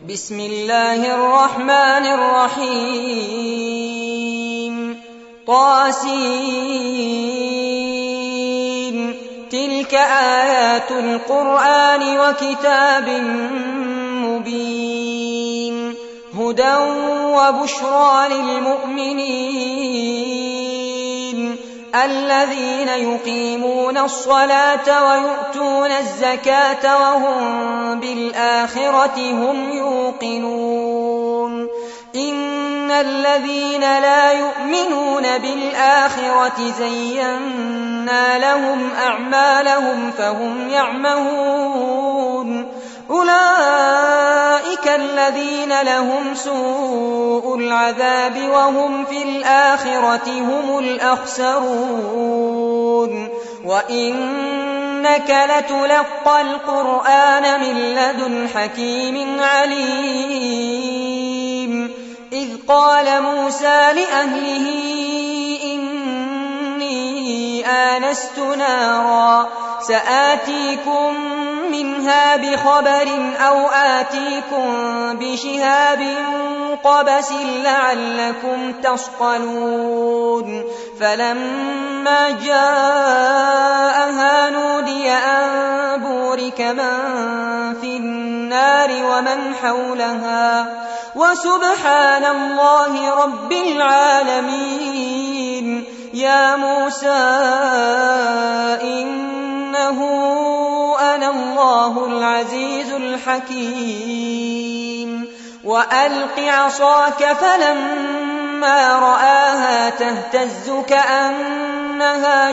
بسم الله الرحمن الرحيم طاسين تلك آيات القرآن وكتاب مبين هدى وبشرى للمؤمنين الذين يقيمون الصلاة ويؤتون الزكاة وهم بالآخرة هم يوقنون إن الذين لا يؤمنون بالآخرة زينا لهم أعمالهم فهم يعمهون أولئك الذين لهم سوء العذاب وهم في الآخرة هم الأخسرون وإنك لتلقى القرآن من لدن حكيم عليم إذ قال موسى لأهله إني آنست نارا سآتيكم منها بخبر أو آتيكم بشهاب قبس لعلكم تصطلون فلما جاءها نودي أن بورك من في النار ومن حولها وسبحان الله رب العالمين يا موسى إنه أنا الله العزيز الحكيم وألق عصاك فلما رآها تهتز كأنها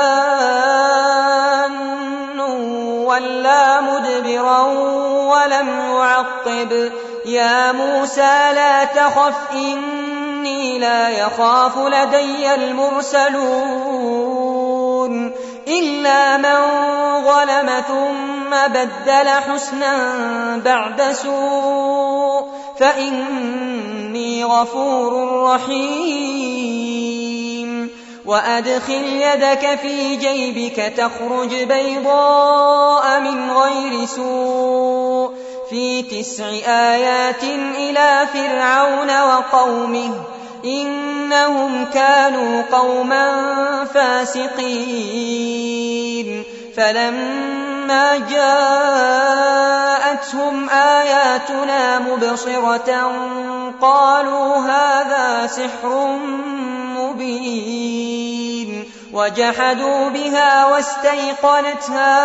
جان ولا مدبرا ولم يعقب يا موسى لا تخف إني لا يخاف لدي المرسلون إلا من ظلم ثم بدل حسنا بعد سوء فإني غفور رحيم وأدخل يدك في جيبك تخرج بيضاء من غير سوء في 9 آيات إلى فرعون وقومه إنهم كانوا قوما فاسقين فلما جاءتهم آياتنا مبصرة قالوا هذا سحر مبين وجحدوا بها واستيقنتها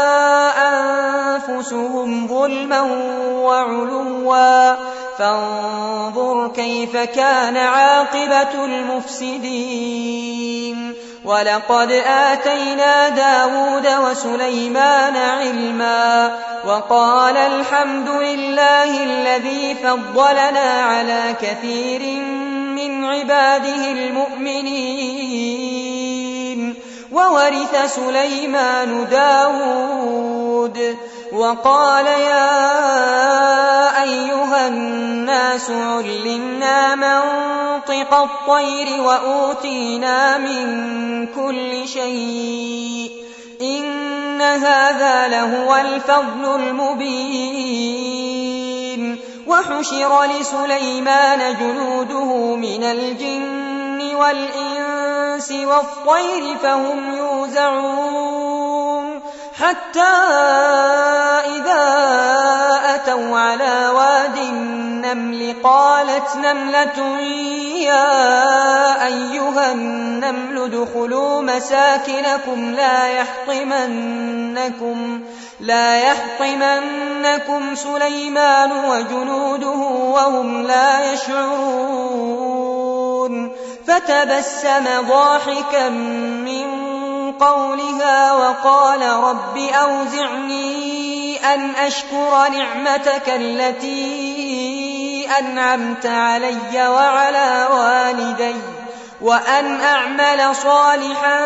أنفسهم ظلما وعلوا فانظر كيف كان عاقبة المفسدين ولقد آتينا داود وسليمان علما وقال الحمد لله الذي فضلنا على كثير من عباده المؤمنين وورث سليمان داود وقال يا أيها الناس علمنا منطق الطير وأوتينا من كل شيء إن هذا لهو الفضل المبين وحشر لسليمان جنوده من الجن والإنس والطير فهم يوزعون حتى إذا أتوا على واد النمل قالت نملة يا أيها النمل ادخلوا مساكنكم لا يحطمنكم سليمان وجنوده وهم لا يشعرون فتبسم ضاحكا من قولها وقال رب أوزعني أن أشكر نعمتك التي أنعمت علي وعلى والدي وأن أعمل صالحا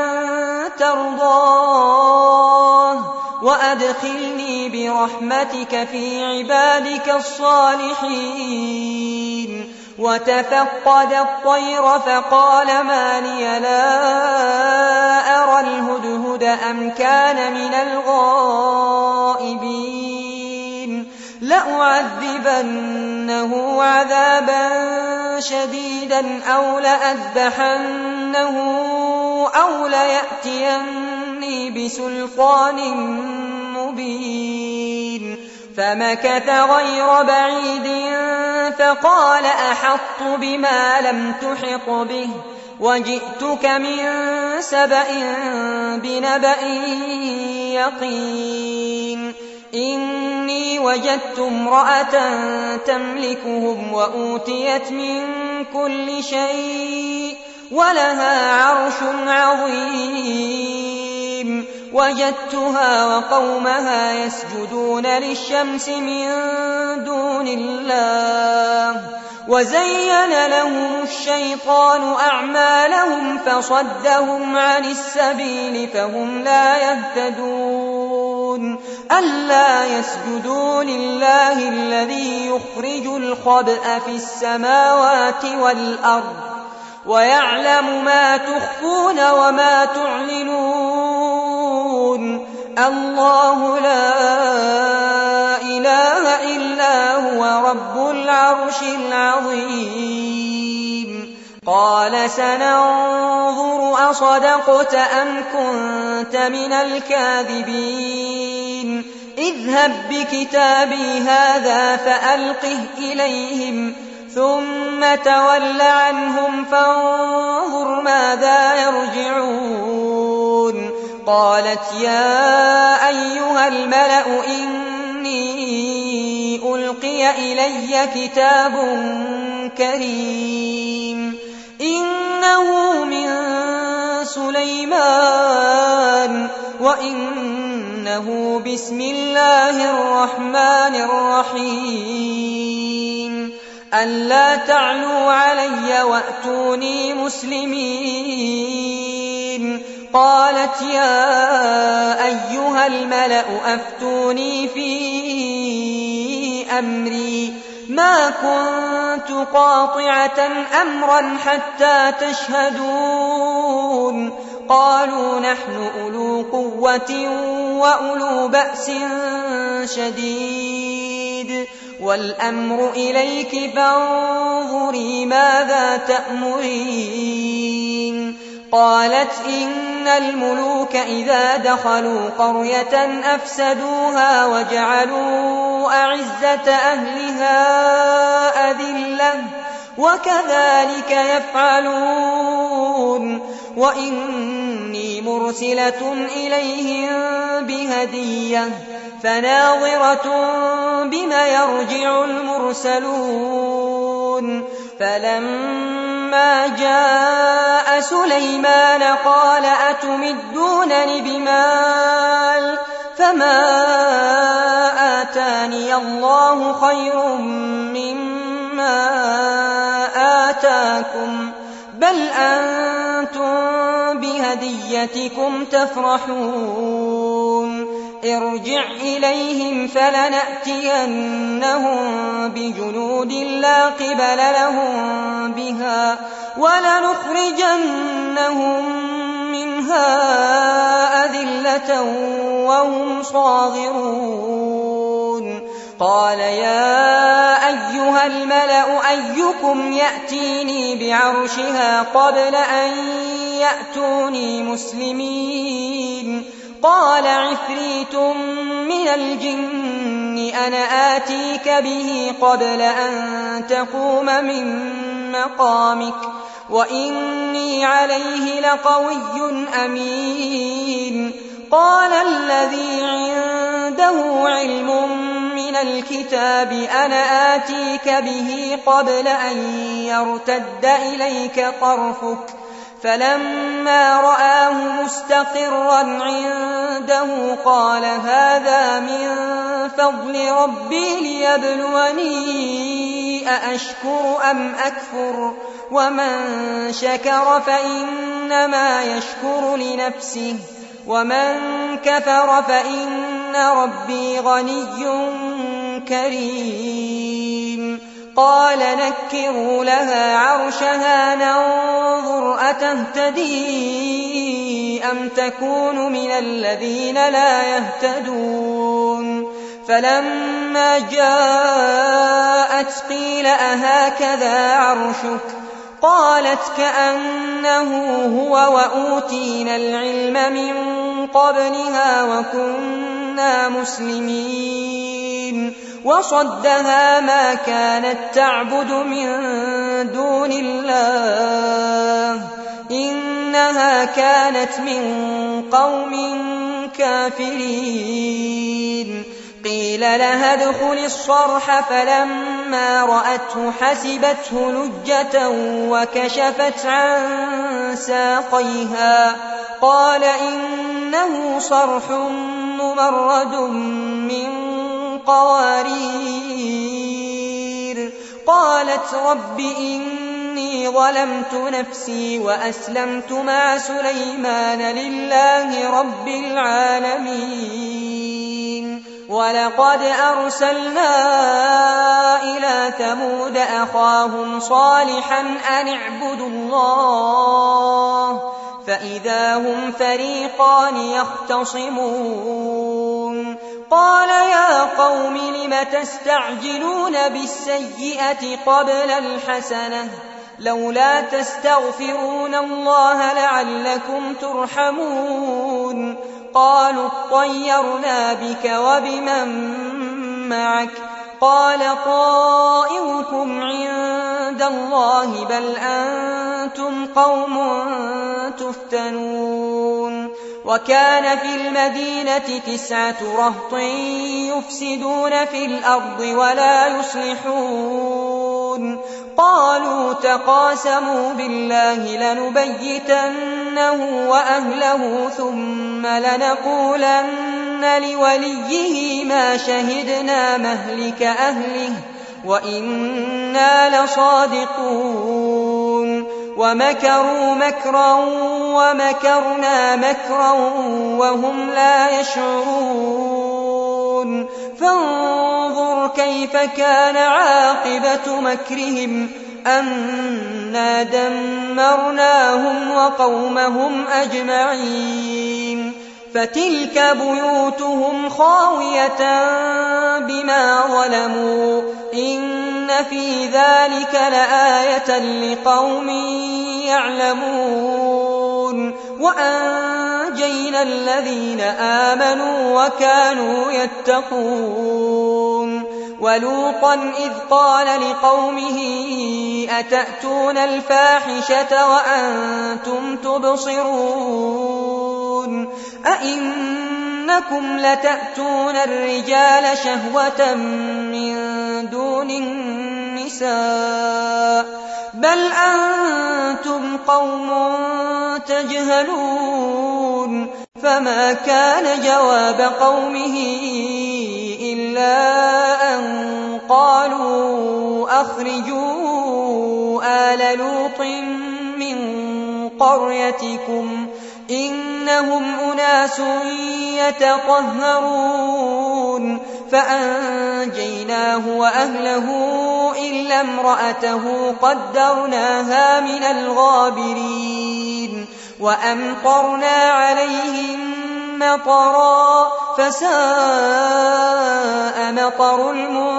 ترضاه وأدخلني برحمتك في عبادك الصالحين وتفقد الطير فقال ما لي لا أرى الهدهد أم كان من الغائبين لأعذبنه عذابا شديدا أو لأذبحنه أو ليأتيني بسلطان مبين. فمكث غير بعيد فقال أحطت بما لم تحط به وجئتك من سبأ بنبأ يقين. إني وجدت امرأة تملكهم وأوتيت من كل شيء ولها عرش عظيم. وجدتها وقومها يسجدون للشمس من دون الله وزين لهم الشيطان أعمالهم فصدهم عن السبيل فهم لا يهتدون. ألا يسجدوا لله الذي يخرج الخبأ في السماوات والأرض ويعلم ما تخفون وما تعلنون. الله لا إله إلا هو رب العرش العظيم. قال سننظر أصدقت أم كنت من الكاذبين. اذهب بكتابي هذا فألقه إليهم ثم تول عنهم فانظر ماذا يرجعون. قالت يا أيها الملأ إني ألقي إلي كتاب كريم إنه من سليمان وإنه بسم الله الرحمن الرحيم. ألا تعلوا علي وأتوني مسلمين. قالت يا أيها الملأ أفتوني في أمري ما كنت قاطعة أمرا حتى تشهدون. قالوا نحن أولو قوة وأولو بأس شديد والأمر إليك فانظري ماذا تأمرين. قالت إن الملوك إذا دخلوا قرية أفسدوها وجعلوا أعزة أهلها أذلة وكذلك يفعلون. وإني مرسلة إليهم بهدية فناظرة بما يرجع المرسلون. فلما جاء سليمان قال أتمدونني بمال فما آتاني الله خير مما آتاكم بل أنتم بهديتكم تفرحون. ارجع إليهم فلنأتينهم بجنود لا قبل لهم بها ولنخرجنهم منها أذلة وهم صاغرون. قال يا أيها الملأ أيكم يأتيني بعرشها قبل أن يأتوني مسلمين. قال عفريت من الجن أنا آتيك به قبل أن تقوم من مقامك وإني عليه لقوي أمين. قال الذي عنده علم من الكتاب أنا آتيك به قبل أن يرتد إليك طرفك فلما رآه مستقرا عنده قال هذا من فضل ربي ليبلوني أأشكر أم أكفر ومن شكر فإنما يشكر لنفسه ومن كفر فإن ربي غني كريم. قال نكروا لها عرشها ننظر أتهتدي أم تكون من الذين لا يهتدون. فلما جاءت قيل أهكذا عرشك قالت كأنه هو وأوتينا العلم من قبلها وكنا مسلمين وصدها ما كانت تعبد من دون الله إنها كانت من قوم كافرين قيل لها ادخل الصرح فلما رأته حسبته لجة وكشفت عن ساقيها قال إنه صرح ممرد من قوارير قالت رب إني ظلمت نفسي وأسلمت مع سليمان لله رب العالمين ولقد أرسلنا إلى ثمود أخاهم صالحا أن اعبدوا الله فإذا هم فريقان يختصمون قال يا قوم لم تستعجلون بالسيئة قبل الحسنة لولا تستغفرون الله لعلكم ترحمون قالوا اطيرنا بك وبمن معك قال طائركم عند الله بل أنتم قوم تفتنون وكان في المدينة 9 رهط يفسدون في الأرض ولا يصلحون قالوا تقاسموا بالله لنبيتنه وأهله ثم لنقولن لوليه ما شهدنا مهلك أهله وإنا لصادقون ومكروا مكرا ومكرنا مكرا وهم لا يشعرون فانظر كيف كان عاقبة مكرهم أنا دمرناهم وقومهم أجمعين فتلك بيوتهم خاوية بما ظلموا إن في ذلك لآية لقوم يعلمون وأنجينا الذين آمنوا وكانوا يتقون ولوطا إذ قال لقومه أتأتون الفاحشة وأنتم تبصرون أئنكم لتأتون الرجال شهوة من دون النساء بل أنتم قوم تجهلون فما كان جواب قومه إلا أن قالوا أخرجوا آل لوط من قريتكم إنهم أناس يتطهرون فأنجيناه وأهله إلا امرأته قدرناها من الغابرين وأمطرنا عليهم مطرا فساء مطر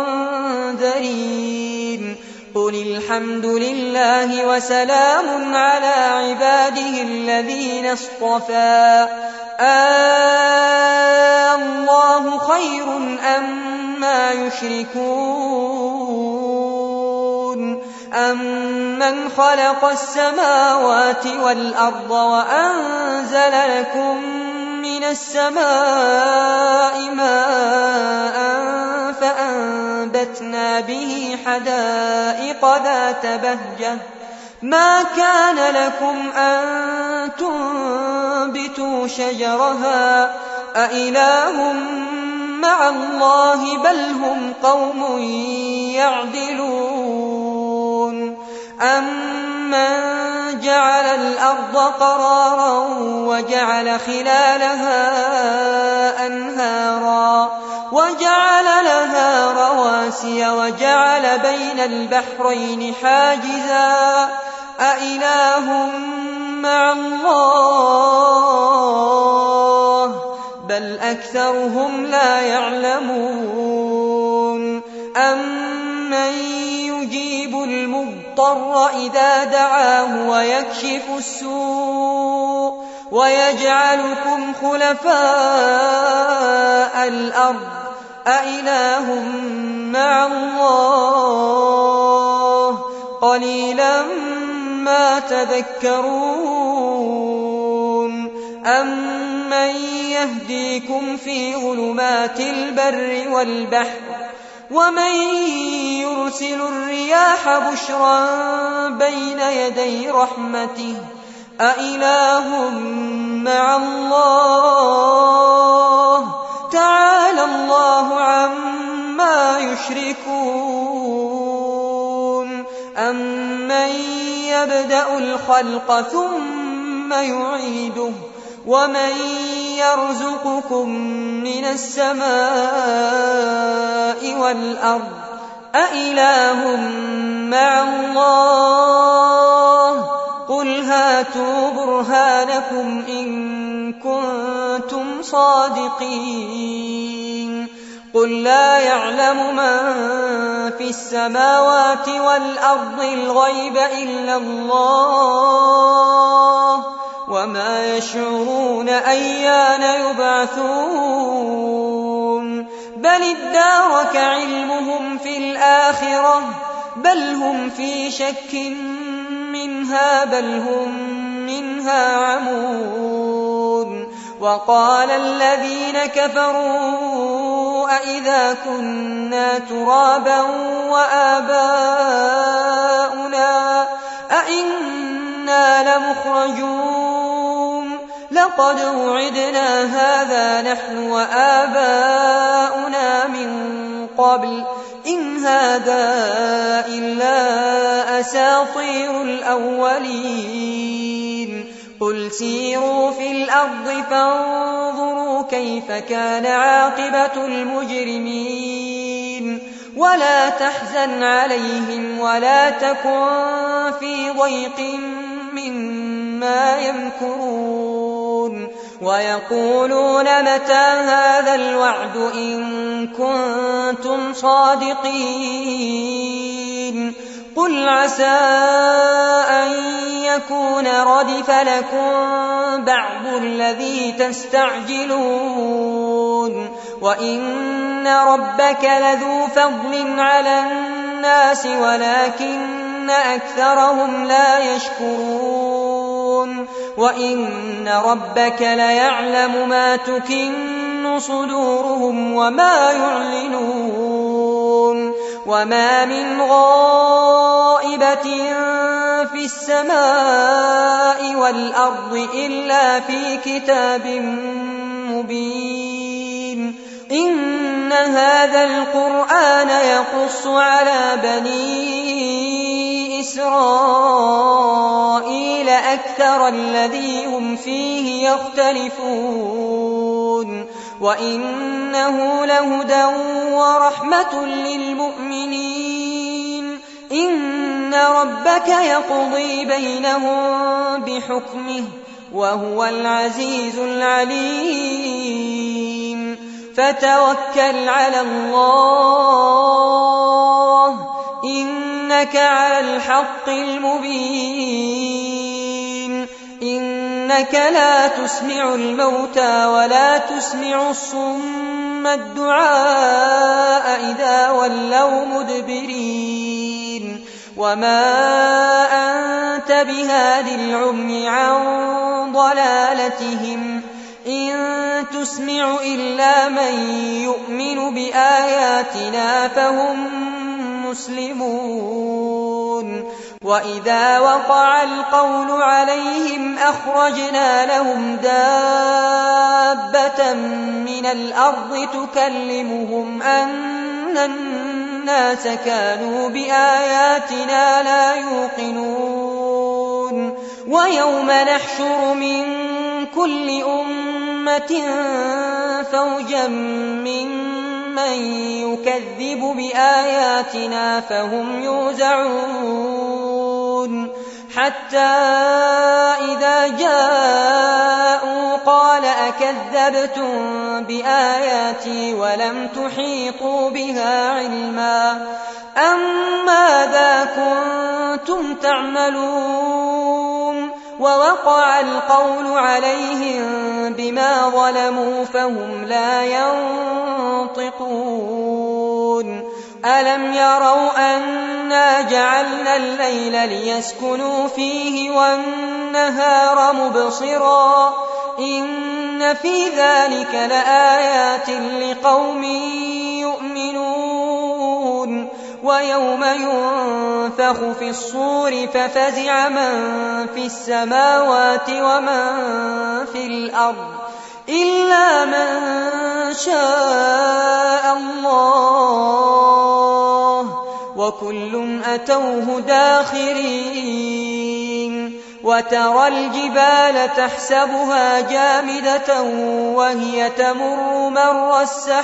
المنذرين قل الحمد لله وسلام على عباده الذين اصطفى الله خير أما يشركون أمن خلق السماوات والأرض وأنزل لكم من السماء ماء فأنبتنا به حدائق ذات بهجة ما كان لكم أن تنبتوا شجرها أإله مع الله بل هم قوم يعدلون أمن جعل الأرض قرارا وجعل خلالها أنهارا وجعل لها رواسي وجعل بين البحرين حاجزا أإله مع الله بل أكثرهم لا يعلمون أمن يجيب المضطر إذا دعاه ويكشف السوء ويجعلكم خلفاء الأرض أإله مع الله قليلا ما تذكرون أمن يهديكم في ظلمات البر والبحر ومن يرسل الرياح بشرا بين يدي رحمته أإله مع الله تعالى الله عما يشركون أمن يبدأ الخلق ثم يعيده ومن يرزقكم من السماء والأرض أإله مع الله قل هاتوا برهانكم إن كنتم صادقين قل لا يعلم من في السماوات والأرض الغيب إلا الله وما يشعرون أيان يبعثون بل ادارك علمهم في الآخرة بل هم في شك منها بل هم منها عمون وقال الذين كفروا أئذا كنا ترابا وآباؤنا أئنا لمخرجون لقد وعدنا هذا نحن وآباؤنا من قبل إن هذا إلا أساطير الأولين قل سيروا في الأرض فانظروا كيف كان عاقبة المجرمين ولا تحزن عليهم ولا تكن في ضيق مما يمكرون ويقولون متى هذا الوعد إن كنتم صادقين قل عسى أن يكون ردف لكم بعض الذي تستعجلون وإن ربك لذو فضل على الناس ولكن أكثرهم لا يشكرون وإن ربك ليعلم ما تكن صدورهم وما يعلنون وما من غائبة في السماء والأرض إلا في كتاب مبين إن هذا القرآن يقص على بني إسرائيل أكثر الذي هم فيه يختلفون وإنه لهدى ورحمة للمؤمنين إن ربك يقضي بينهم بحكمه وهو العزيز العليم فتوكل على الله إنك على الحق المبين إنك لا تسمع الموتى ولا تسمع الصم الدعاء إذا ولوا مدبرين وما أنت بهاد العمي عن ضلالتهم إن تسمع إلا من يؤمن بآياتنا فهم مسلمون وإذا وقع القول عليهم أخرجنا لهم دابة من الأرض تكلمهم أن الناس كانوا بآياتنا لا يوقنون ويوم نحشر من كل أمة فوجا ممن يكذب بآياتنا فهم يوزعون حتى إذا جاءوا قال أكذبتم بآياتي ولم تحيطوا بها علما ماذا كنتم تعملون ووقع القول عليهم بما ظلموا فهم لا ينطقون ألم يروا أنا جعلنا الليل ليسكنوا فيه والنهار مبصرا إن في ذلك لآيات لقوم يؤمنون ويوم ينفخ في الصور ففزع من في السماوات ومن في الأرض إلا من شاء الله وكل أتوه داخرين وترى الجبال تحسبها جامدة وهي تمر مر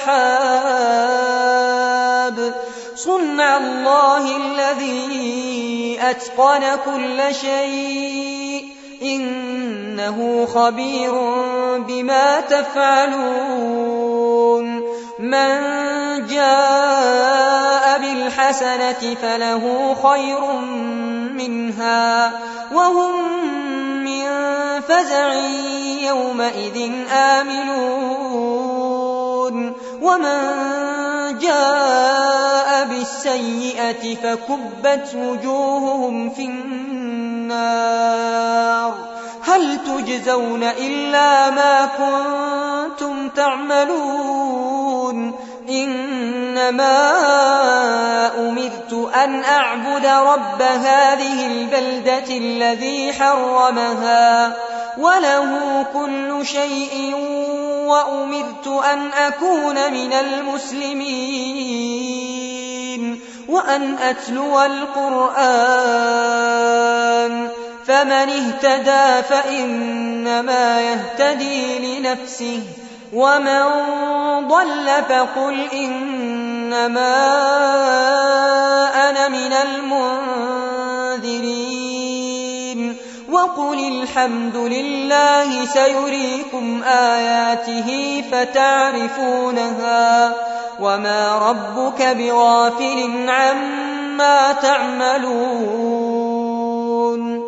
السحاب صنع الله الذي أتقن كل شيء إنه خبير بما تفعلون من جاء بالحسنة فله خير منها وهم من فزع يومئذ آمنون ومن جاء بالسيئة فكبت وجوههم في النار هل تجزون إلا ما كنتم تعملون إنما أمرت أن أعبد رب هذه البلدة الذي حرمها وله كل شيء وأمرت أن أكون من المسلمين وأن أتلو القرآن فمن اهتدى فإنما يهتدي لنفسه ومن ضل فقل إنما أنا من المنذرين وقل الحمد لله سيريكم آياته فتعرفونها وما ربك بغافل عما تعملون